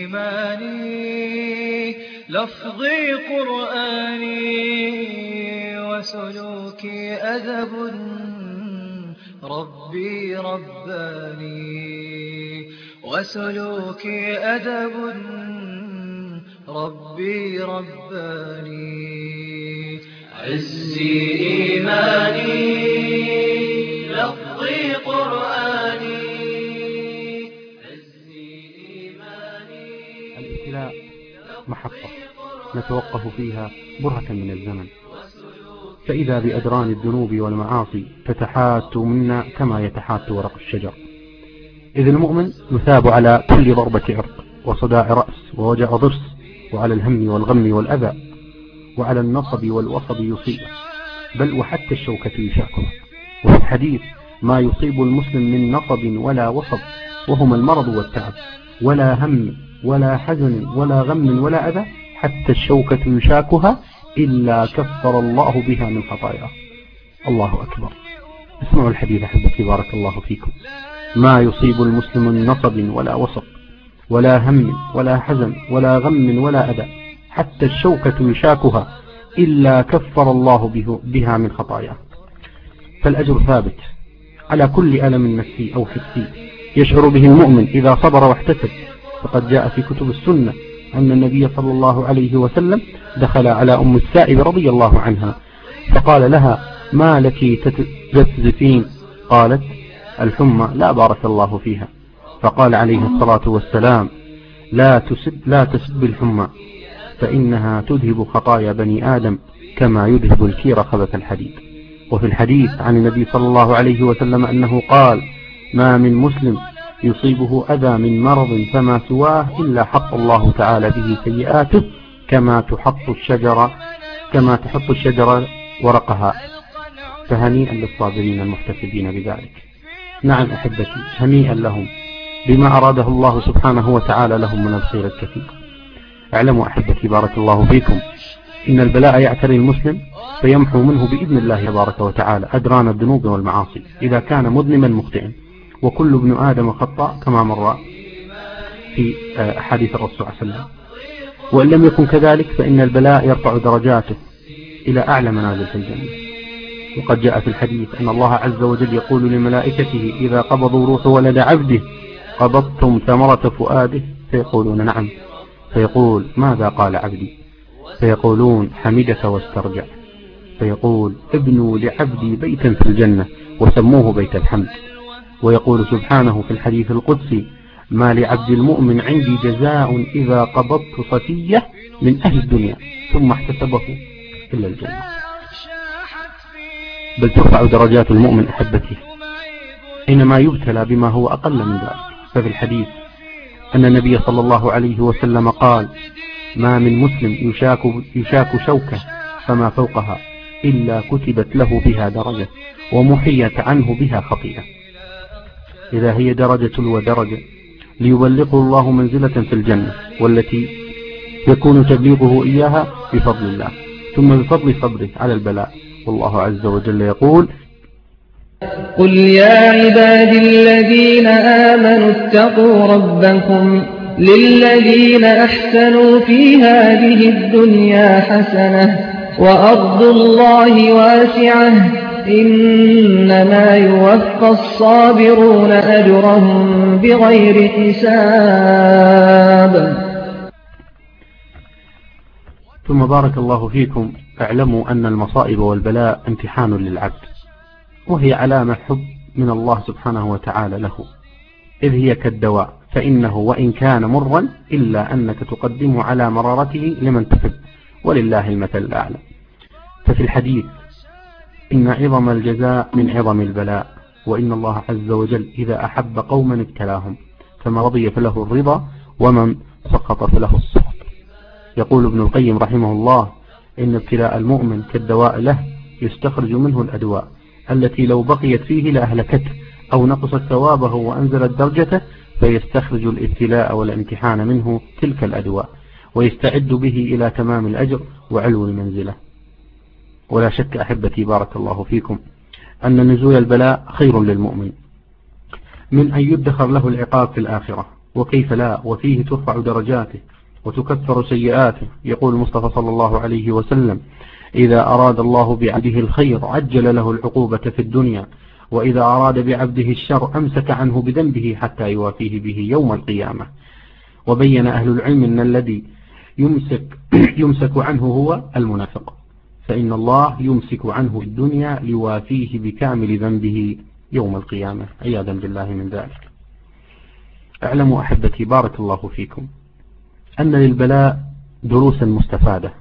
إيماني لفظي قرآني وسلوكي أدب ربي رباني وسلوكي أدب ربي رباني عزي إيماني لفظي قرآني عزي إيماني. الابتلاء محطة نتوقف فيها برهة من الزمن، فإذا بأدران الذنوب والمعاصي تتحات منا كما يتحات ورق الشجر، إذ المؤمن يثاب على كل ضربة عرق وصداع رأس ووجع ضرس، وعلى الهم والغم والأذى، وعلى النصب والوصب يصيبه، بل وحتى الشوكة يشاكه. وفي الحديث: ما يصيب المسلم من نصب ولا وصب وهما المرض والتعب، ولا هم ولا حزن ولا غم ولا أذى حتى الشوكة يشاكها إلا كفر الله بها من خطاياه. الله أكبر. اسمعوا الحديث أحبتي بارك الله فيكم: ما يصيب المسلم من نصب ولا وصب ولا هم ولا حزن ولا غم ولا أذى حتى الشوكة يشاكها إلا كفر الله بها من خطاياه. فالأجر ثابت على كل ألم نفسي أو حسي يشعر به المؤمن إذا صبر واحتسب. فقد جاء في كتب السنة أن النبي صلى الله عليه وسلم دخل على أم السائب رضي الله عنها فقال لها: ما لك تزفين؟ قالت: الحمى. لا بارك الله فيها. فقال عليه الصلاة والسلام: لا تسب الحمى فإنها تذهب خطايا بني آدم كما يذهب الكير خبث الحديد. وفي الحديث عن النبي صلى الله عليه وسلم أنه قال: ما من مسلم يصيبه أذى من مرض فما سواه إلا حط الله تعالى به سيئاته كما تحط الشجرة ورقها. فهنيئا للصابرين المحتسبين بذلك. نعم أحبتي، هنيئا لهم بما أراده الله سبحانه وتعالى لهم من الخير الكثير. اعلموا أحبتي بارك الله فيكم إن البلاء يعتري المسلم فيمحو منه بإذن الله تبارك وتعالى أدران الذنوب والمعاصي إذا كان مذنبا مخطئا، وكل ابن آدم خطاء كما مر في حديث الرسول صلى الله عليه وسلم. وإن لم يكن كذلك فإن البلاء يرفع درجاته إلى أعلى منازل في الجنة. وقد جاء في الحديث أن الله عز وجل يقول لملائكته إذا قبضوا روح ولد عبده: قبضتم ثمرة فؤاده؟ فيقولون: نعم. فيقول: ماذا قال عبدي؟ فيقولون: حمدك واسترجع. فيقول: ابنوا لعبدي بيتا في الجنة وسموه بيت الحمد. ويقول سبحانه في الحديث القدسي: ما لعبد المؤمن عندي جزاء إذا قبضت صفية من أهل الدنيا ثم احتسبه إلا الجنة. بل ترفع درجات المؤمن أحبتي حينما يبتلى بما هو أقل من ذلك. ففي الحديث أن النبي صلى الله عليه وسلم قال: ما من مسلم يشاك شوكة فما فوقها إلا كتبت له بها درجة ومحيت عنه بها خطيئة. إذا هي درجة ودرجة ليبلغه الله منزلة في الجنة، والتي يكون تبليغه إياها بفضل الله ثم بفضل صبره على البلاء. والله عز وجل يقول: قل يا عبادي الذين آمنوا اتقوا ربكم للذين أحسنوا في هذه الدنيا حسنة وأرض الله واسعة إنما يوفى الصابرون أجرهم بغير حساب. ثم بارك الله فيكم، اعلموا أن المصائب والبلاء امتحان للعبد، وهي علامة حب من الله سبحانه وتعالى له، إذ هي كالدواء، فإنه وإن كان مرا إلا أنك تقدمه على مرارته لمن تحب، ولله المثل الأعلى. ففي الحديث: إن عظم الجزاء من عظم البلاء، وإن الله عز وجل إذا أحب قوما ابتلاهم، فما رضي فله الرضا ومن سقط فله السخط. يقول ابن القيم رحمه الله: إن ابتلاء المؤمن كالدواء له، يستخرج منه الأدواء التي لو بقيت فيه لأهلكته أو نقصت ثوابه وأنزلت درجته، فيستخرج الابتلاء والامتحان منه تلك الأدواء ويستعد به إلى تمام الأجر وعلو المنزلة. ولا شك أحبتي بارك الله فيكم أن نزول البلاء خير للمؤمن من أن يدخر له العقاب في الآخرة، وكيف لا، وفيه ترفع درجاته وتكثر سيئاته. يقول المصطفى صلى الله عليه وسلم: إذا أراد الله بعبده الخير عجل له العقوبة في الدنيا، وإذا أراد بعبده الشر أمسك عنه بذنبه حتى يوافيه به يوم القيامة. وبين أهل العلم أن الذي يمسك عنه هو المنافق، فإن الله يمسك عنه الدنيا ليوافيه بكامل ذنبه يوم القيامة، عياذا بالله من ذلك. اعلموا أحبتي بارك الله فيكم أن للبلاء دروسا مستفادة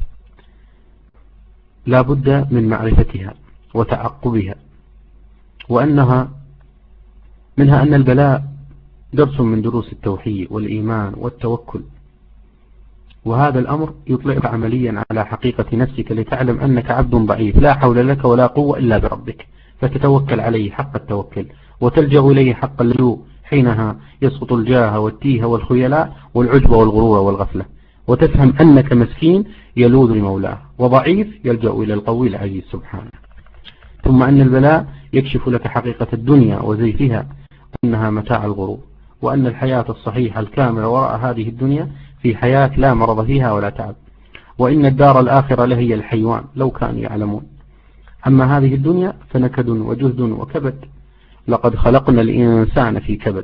لا بد من معرفتها وتعقبها، وأنها منها أن البلاء درس من دروس التوحيد والإيمان والتوكل، وهذا الأمر يطلعك عمليا على حقيقة نفسك لتعلم أنك عبد ضعيف لا حول لك ولا قوة إلا بربك، فتتوكل عليه حق التوكل وتلجأ إليه حق اللجوء، حينها يسقط الجاه والتيه والخيلاء والعجب والغرور والغفلة، وتفهم أنك مسكين يلوذ لمولاه وضعيف يلجأ إلى القوي العزيز سبحانه. ثم أن البلاء يكشف لك حقيقة الدنيا وزيفها، أنها متاع الغرور، وأن الحياة الصحيحة الكاملة وراء هذه الدنيا في حياة لا مرض فيها ولا تعب، وإن الدار الآخرة لهي الحيوان لو كانوا يعلمون. أما هذه الدنيا فنكد وجهد وكبد، لقد خلقنا الإنسان في كبد.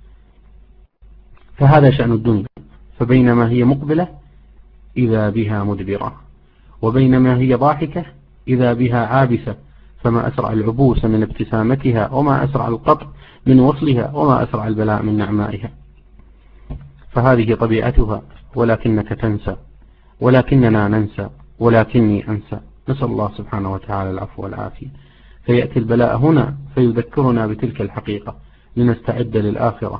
فهذا شأن الدنيا، فبينما هي مقبلة إذا بها مدبرة، وبينما هي ضاحكة إذا بها عابسة، فما أسرع العبوس من ابتسامتها، وما أسرع القطع من وصلها، وما أسرع البلاء من نعمائها. فهذه طبيعتها، ولكنك تنسى، ولكننا ننسى، ولكني أنسى. نسأل الله سبحانه وتعالى العفو والعافية. فيأتي البلاء هنا فيذكرنا بتلك الحقيقة لنستعد للآخرة.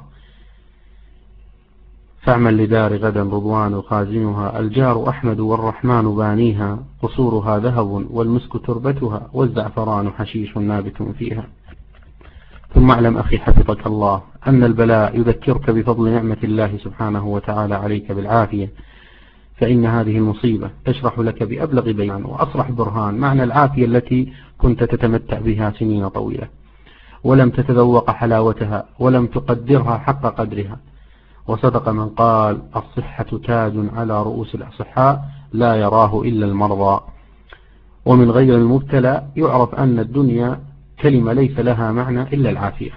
فاعمل لدار غدا رضوان خازنها، الجار أحمد والرحمن بانيها، قصورها ذهب والمسك تربتها، والزعفران حشيش نابت فيها. ثم اعلم أخي حفظك الله أن البلاء يذكرك بفضل نعمة الله سبحانه وتعالى عليك بالعافية، فإن هذه المصيبة تشرح لك بأبلغ بيان وأصرح برهان معنى العافية التي كنت تتمتع بها سنين طويلة، ولم تتذوق حلاوتها ولم تقدرها حق قدرها. وصدق من قال: الصحة تاج على رؤوس الأصحاء لا يراه إلا المرضى. ومن غير المبتلى يعرف أن الدنيا كلمة ليس لها معنى إلا العافية.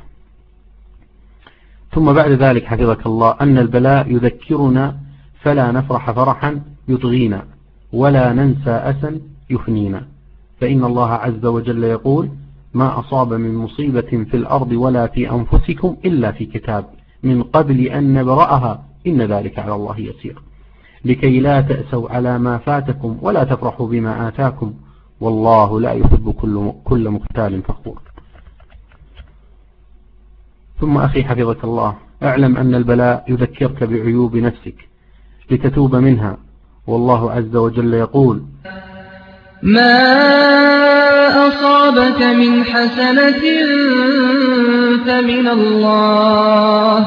ثم بعد ذلك حفظك الله أن البلاء يذكرنا فلا نفرح فرحا يطغينا، ولا ننسى أسا يفنينا، فإن الله عز وجل يقول: ما أصاب من مصيبة في الأرض ولا في أنفسكم إلا في كتاب من قبل أن نبرأها إن ذلك على الله يسير، لكي لا تأسوا على ما فاتكم ولا تفرحوا بما آتاكم، والله لا يحب كل مختال فخور. ثم أخي حفظك الله اعلم أن البلاء يذكرك بعيوب نفسك لتتوب منها، والله عز وجل يقول: ما أصابك من حسنة فمن الله،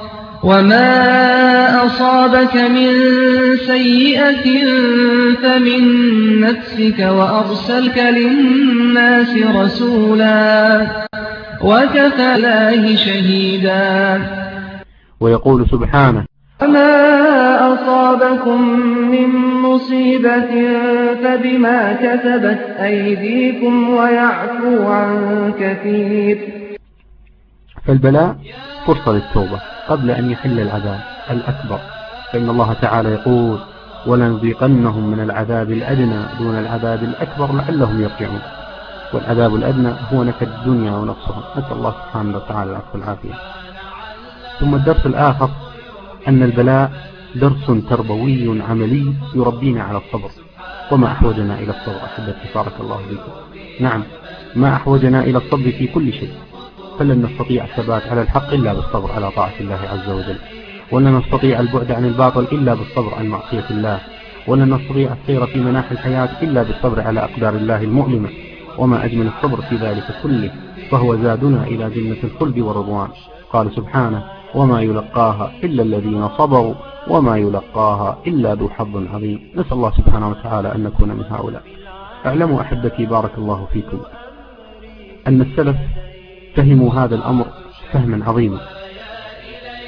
وما أصابك من سيئة فمن نفسك، وأرسلك للناس رسولا وكفى الله شهيدا. ويقول سبحانه: وما أصابكم من مصيبة فبما كسبت أيديكم ويعفو عن كثير. فالبلاء فرصة للتوبة قبل أن يحل العذاب الأكبر، فإن الله تعالى يقول: ولنذيقنهم من العذاب الأدنى دون العذاب الأكبر لعلهم يرجعون. والعذاب الأدنى هو نكد الدنيا ونفسها، نسأل الله سبحانه وتعالى العفو والعافية. ثم الدرس الآخر أن البلاء درس تربوي عملي يربينا على الصبر، وما أحوجنا إلى الصبر أحبتي بارك الله بكم. نعم، ما أحوجنا إلى الصبر في كل شيء، فلن نستطيع الثبات على الحق إلا بالصبر على طاعة الله عز وجل، ولن نستطيع البعد عن الباطل إلا بالصبر عن معصية الله، ولن نستطيع السير في مناحي الحياة إلا بالصبر على أقدار الله المؤلمة. وما أجمل الصبر في ذلك كله، فهو زادنا إلى جنة الخلد والرضوان. قال سبحانه: وما يلقاها إلا الذين صبروا وما يلقاها إلا ذو حظ عظيم. نسأل الله سبحانه وتعالى أن نكون من هؤلاء. اعلموا أحبتي بارك الله فيكم أن السلف فهموا هذا الأمر فهما عظيما،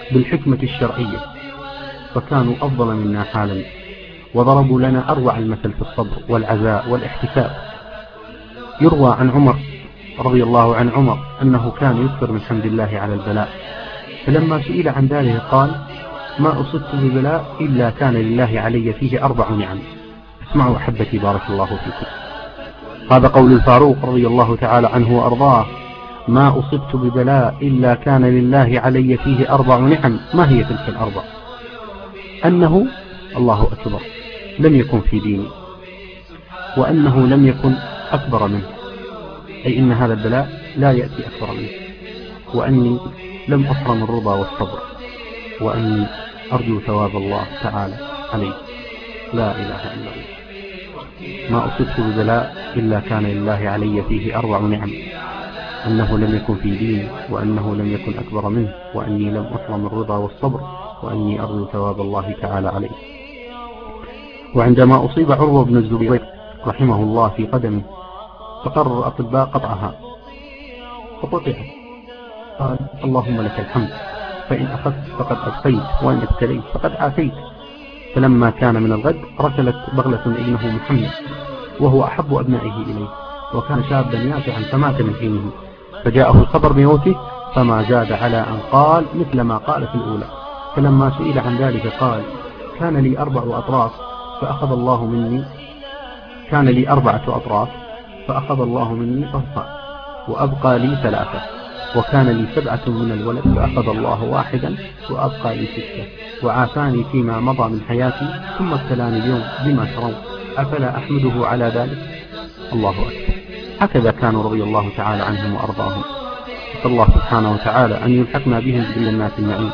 بالحكمة الشرعية، فكانوا أفضل منا حالا، وضربوا لنا أروع المثل في الصبر والعزاء والاحتساب. يروى عن عمر رضي الله عن عمر أنه كان يكثر من حمد الله على البلاء، فلما سئل عن ذلك قال: ما أصبت ببلاء إلا كان لله علي فيه 4 نعم. اسمعوا أحبتي بارك الله فيكم، هذا قول الفاروق رضي الله تعالى عنه وأرضاه: ما أصبت ببلاء إلا كان لله علي فيه 4 نعم. ما هي تلك ال4؟ أنه الله أكبر لم يكن في ديني، وأنه لم يكن أكبر منه، أي إن هذا البلاء لا يأتي أكبر منه، وأني لم أحرم الرضا والصبر، وأني أرجو ثواب الله تعالى عليه. لا إله إلا الله. ما أصبت ببلاء إلا كان لله علي فيه 4 نعم: أنه لم يكن في ديني، وأنه لم يكن أكبر منه، وأني لم أحرم الرضا والصبر، وأني أرجو ثواب الله تعالى عليه. وعندما أصيب عروة بن الزبير رحمه الله في قدمه، فقرر الأطباء قطعها، فقطعت. قال: اللهم لك الحمد، فإن أخذت فقد أبقيت، وإن ابتليت فقد عافيت. فلما كان من الغد رسلت بغلة ابنه محمد، وهو أحب أبنائه إليه، وكان شابا يافعا فمات من حينه، فجاءه الخبر بموته، فما زاد على أن قال مثل ما قال في الأولى. فلما سئل عن ذلك قال: كان لي 4 أطراف فأخذ الله مني، كان لي 4 أطراف فأخذ الله مني طرفا، وأبقى لي 3، وكان لي 7 من الولد فأخذ الله 1 وأبقى لي 6، وعافاني فيما مضى من حياتي، ثم ابتلاني اليوم بما ترون، أفلا أحمده على ذلك؟ الله أكبر. هكذا كانوا رضي الله تعالى عنهم وأرضاهم. نسأل الله سبحانه وتعالى أن يلحقنا بهم بجنات النعيم.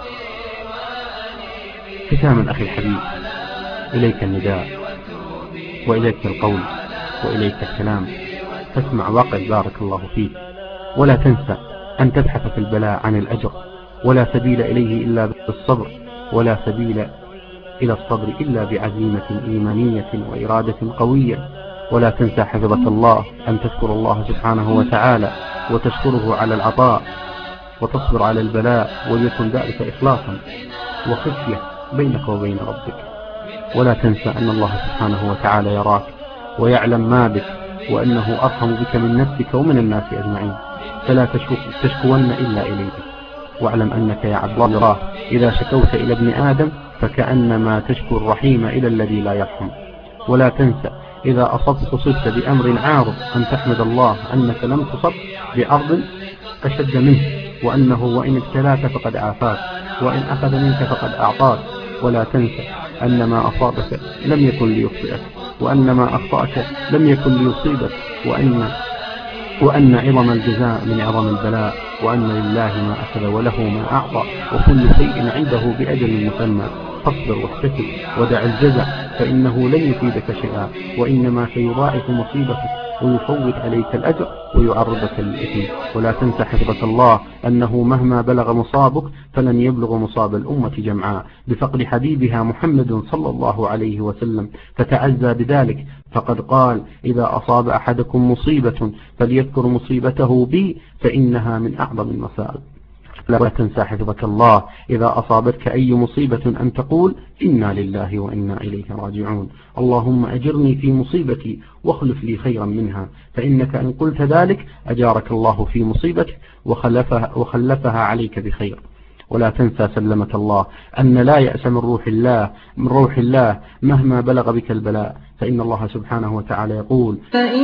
ختاما أخي الحبيب، إليك النداء، وإليك القول، وإليك الكلام، فاسمع واقع بارك الله فيك، ولا تنسى أن تبحث في البلاء عن الأجر، ولا سبيل إليه إلا بالصبر، ولا سبيل إلى الصبر إلا بعزيمة إيمانية وإرادة قوية. ولا تنسى حفظك الله أن تذكر الله سبحانه وتعالى وتشكره على العطاء، وتصبر على البلاء، وليكن ذلك إخلاصا وخشية بينك وبين ربك. ولا تنسى أن الله سبحانه وتعالى يراك ويعلم ما بك، وأنه أرحم بك من نفسك ومن الناس أجمعين، فلا تشكون إلا إليه. واعلم أنك يا عبد الله إذا شكوت إلى ابن آدم فكأنما تشكو الرحيم إلى الذي لا يرحم. ولا تنسى إذا أصبت بأمر عارض أن تحمد الله أنك لم تصب بعرض أشد منه، وأنه وإن ابتلاك فقد عافاك، وإن أخذ منك فقد أعطاك. ولا تنسى أن ما أصابك لم يكن ليخطئك، وأن ما أخطأك لم يكن ليصيبك، وأن عظم الجزاء من عظم البلاء، وأن لله ما أخذ وله ما أعطى، وكل شيء عنده بأجل مسمى. فاصبر واحتسب ودع الجزع، فإنه لن يفيدك شيئا، وإنما سيضاعف مصيبتك ويفوت عليك الأجر ويعرضك للإثم. ولا تنسى حفظك الله أنه مهما بلغ مصابك فلن يبلغ مصاب الأمة جمعاء بفقد حبيبها محمد صلى الله عليه وسلم، فتعزى بذلك، فقد قال: إذا أصاب أحدكم مصيبة فليذكر مصيبته بي فإنها من أعظم المصائب. لا تنسى حفظك الله إذا أصابتك أي مصيبة أن تقول: إنا لله وإنا إليه راجعون، اللهم أجرني في مصيبتي واخلف لي خيرا منها، فإنك إن قلت ذلك أجارك الله في مصيبتك وخلفها عليك بخير. ولا تنسى سلمك الله أن لا يأس من روح الله مهما بلغ بك البلاء، فإن الله سبحانه وتعالى يقول: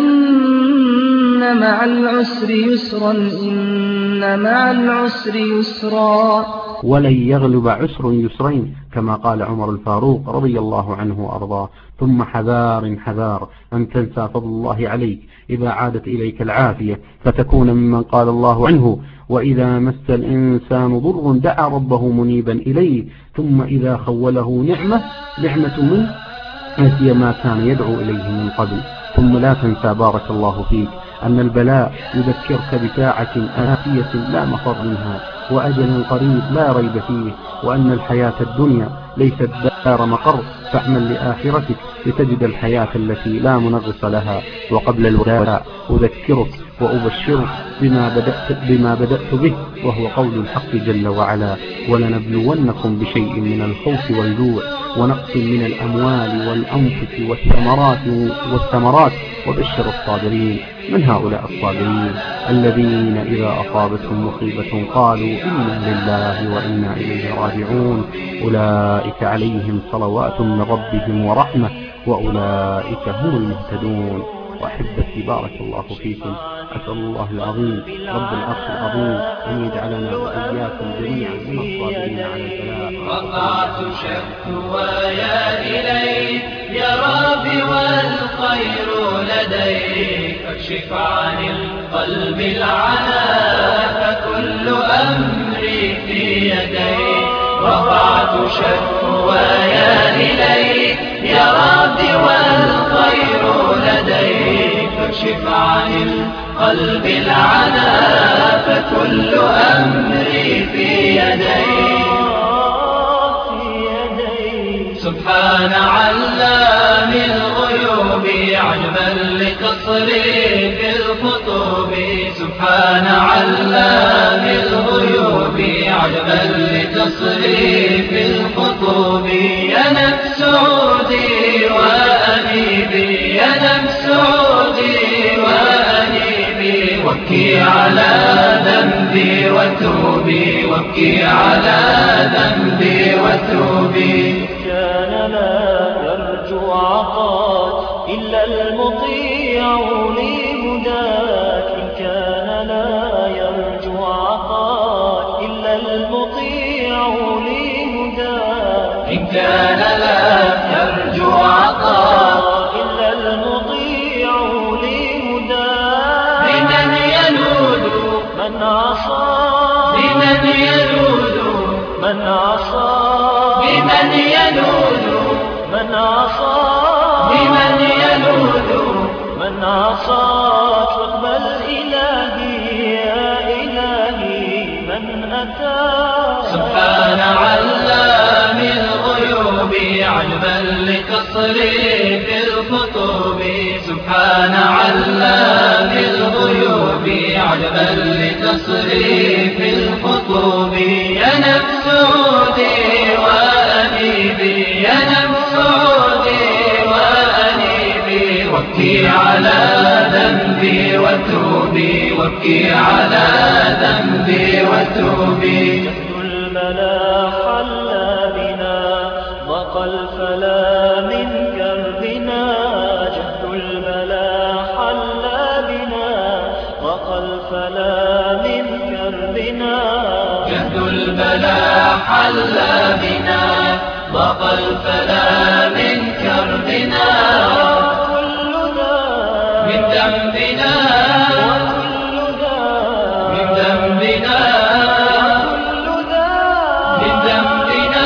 فإن مع العسر يسرا، إن مع العسر يسرا. ولن يغلب عسر يسرين، كما قال عمر الفاروق رضي الله عنه وأرضاه. ثم حذار أن تنسى فضل الله عليك إذا عادت إليك العافية، فتكون ممن قال الله عنه: وإذا مس الإنسان ضر دعا ربه منيبا إليه، ثم إذا خوله نعمة منه نسي ما كان يدعو إليه من قبل. ثم لا تنسى بارك الله فيك أن البلاء يذكرك بساعة آتية لا مفر منها، وأجل قريب لا ريب فيه، وأن الحياة الدنيا ليست دار مقر، فاعمل لآخرتك لتجد الحياة التي لا منغص لها. وقبل الوداع أذكرك وأبشرك بما بدأت به، وهو قول الحق جل وعلا: ولنبلونكم بشيء من الخوف والجوع ونقص من الأموال والأنفس والثمرات وبشر الصابرين. من هؤلاء الصابرين؟ الذين إذا أصابتهم مصيبة قالوا إنا لله وإنا إليه راجعون، أولئك عليهم صلوات من ربهم ورحمة وأولئك هم المهتدون. وأحبتي بارك الله فيكم، أسأل الله العظيم رب العرش العظيم أن يجعلنا وإياكم جميعا من الصابرين على البلاء. رفعت شكوايا إليك يا ربي والخير لديك، فاكشف عن القلب العناء فكل أمري في يديك. رفعت شكوايا إليك يا ربي والخير لديك، فاكشف عن القلب العناء فكل أمري في يديك. سبحان علام الغيوب عجبا لتصريف الخطوب، سبحان علام الغيوب عجبا لتصريف الخطوب. يا نفس عودي وأنيبي، يا نفس عودي وأنيبي، وابكي على ذنبي وتوبي، وابكي على ذنبي وتوبي. كان لا يرجو عطاك إلا المطيع لهداك، إن كان لا يرجو عطاك إلا المطيع لهداك، إن كان لا يرجو عطاك إلا المطيع لهداك. لمن يلوذ من عصاك، لمن يلوذ من عصاك، لمن يلوذ من عصاك، لمن يلوذ من عصاك. واقبل إلهي يا إلهي من أتاك. سبحان علام الغيوب عجبا لتصريف الخطوب، سبحان علام الغيوب عجبا لتصريف الخطوب. يا نفس عودي وأنيبي، يا نفس عودي وأنيبي، وابكي على ذنبي وتوبي، وابكي على ذنبي وتوبي. جهد البلا حل بنا، ضاق الفلا من كربنا. جهد البلا حل بنا، ضاق الفلا من كربنا. جهد البلا حل بنا، ضاق الفلا من كربنا. كل ذا من ذنبنا، وكل ذا من ذنبنا، كل ذا من ذنبنا،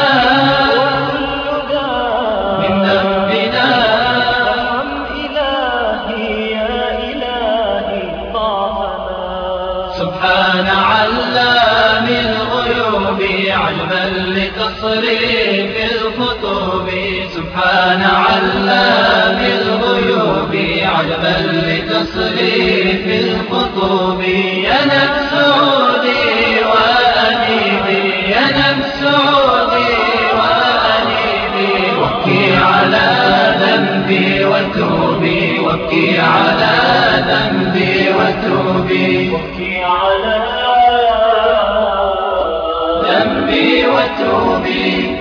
وكل ذا من ذنبنا. ارحم إلهي يا إلهي ضعفنا. سبحان علام الغيوب عجبا لتصريف الخطوب، سبحان علام الغيوب عجبا لتصريف الخطوب. يا نفس عودي وأنيبي، يا نفس عودي وأنيبي، وابكي على ذنبي وتوبي، وابكي على ذنبي وتوبي، وابكي على ذنبي وتوبي.